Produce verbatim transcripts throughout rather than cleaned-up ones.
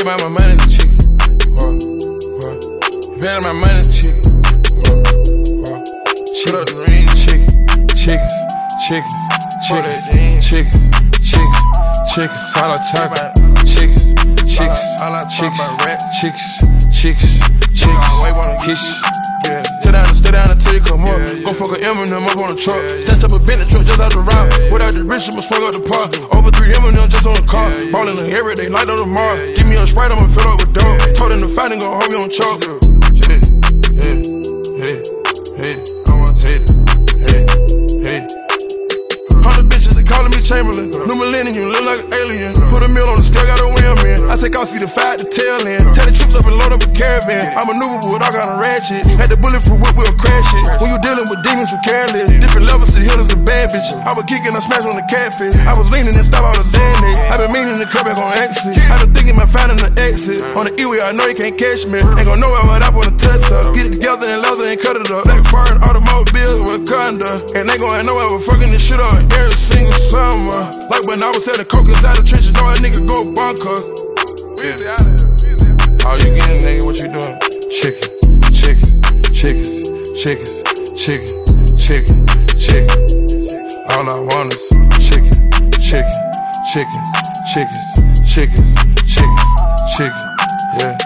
Get my money, chicken. Whoa, whoa. Pay my money, chicken. Whoa, whoa. Shut up the ring, chicken. Chickens, chickens, chickens, chickens, chickens, chickens. All I talk about, chickens, chickens, chickens, chickens, chickens, chickens, kiss. Yeah. Sit down and stay down until you come up. Yeah, yeah. Go fuck a Eminem up on the truck. Yeah, yeah. Stand up a Bentley truck just out the route. Yeah, yeah. Without the bitch, I'ma swing up the park. Yeah, yeah. Over three Eminem just on the car. Yeah, yeah. Ballin' the every day, night on the mark. Yeah, yeah. Give me a Sprite, I'ma fill up with dope. Yeah, yeah. Told him to fight and gon' hold me on chalk. Hey, hey, hey, hey, I want to hate it. Hey, hey. Hundred bitches, they calling me Chamberlain. New millennium, you look like an alien. Put a meal on the scale, got a wheel, man. I take off, see the fight, the tail end. Tell the troops up and load up a caravan. I'm maneuverable with all kind of ratchet. Had the bullet for whip, we'll crash it. When you dealing with demons from careless, different levels to hitters and bad bitches. I was geeking, I smashed on the catfish. I was leaning and stop out of Xanax. I been meaning to come back on exit. I been thinking about finding the exit. On the E-way, I know you can't catch me. Ain't gon' know where I wanna touch up. Get it together and leather and cut it up. Black foreign automobiles with Conda. And they gon' know I was fucking this shit up every single summer. Like when I was selling coke inside the trenches, know a nigga go bonkers. Yeah. All you getting, nigga, what you doing? Chicken, chickens, chickens, chickens, chicken, chicken, chicken. All I want is chicken, chicken, chickens, chickens, chickens, chickens, chicken. Yeah.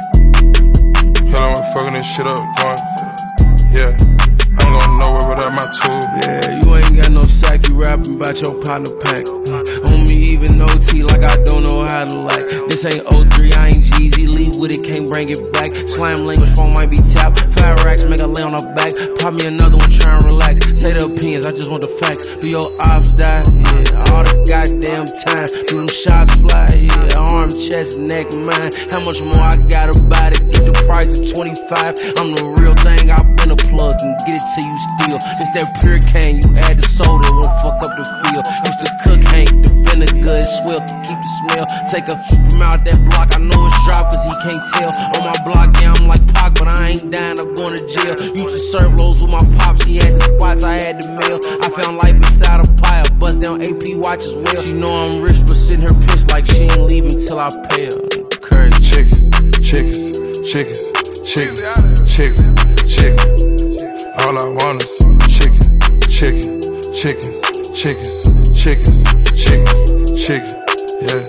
Hell, I'm fucking this shit up, going. Yeah. I ain't going nowhere without my tool. Yeah, you ain't got no sack, you rapping about your partner pack. Uh, on me, even O T, like I don't know how to like. This ain't O three, I ain't Jeezy. Leave with it, can't bring it back. Slam language, phone might be tapped. Five racks, make her lay on her back. Pop me another one, try and relax. Say the opinions, I just want the facts. Do your ops die? Yeah, all the goddamn time. Do them shots fly? Yeah, arm, chest, neck, mine. How much more I got about it? Get the price to twenty-five. I'm the real thing, I've been a plug and get it till you steal. It's that pure cane, you add the soda, it won't fuck up the feel. Used to cook Hank, the vinegar is swill, keep the smell. Take a from out that block, I know it's drop cause he can't tell. On my block, yeah, I'm like Pac, but I ain't dying, I'm going to jail. Used to serve lows with my pops, he had the spots, I had the mail. I found life inside a pile, bust down A P watch as well. She know I'm rich, but sitting her pissed like she ain't leaving till I pay her. Crazy. Chickens, chickens, chickens, chickens, chickens, chickens. All I want is chicken, chicken, chickens, chickens, chickens, chickens, chicken. Yeah.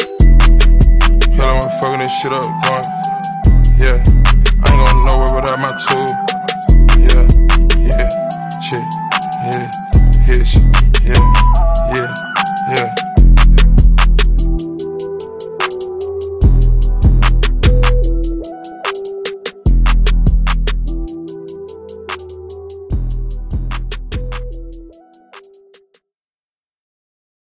Hell, I'm fucking this shit up, going. Yeah. I ain't going nowhere without my tool.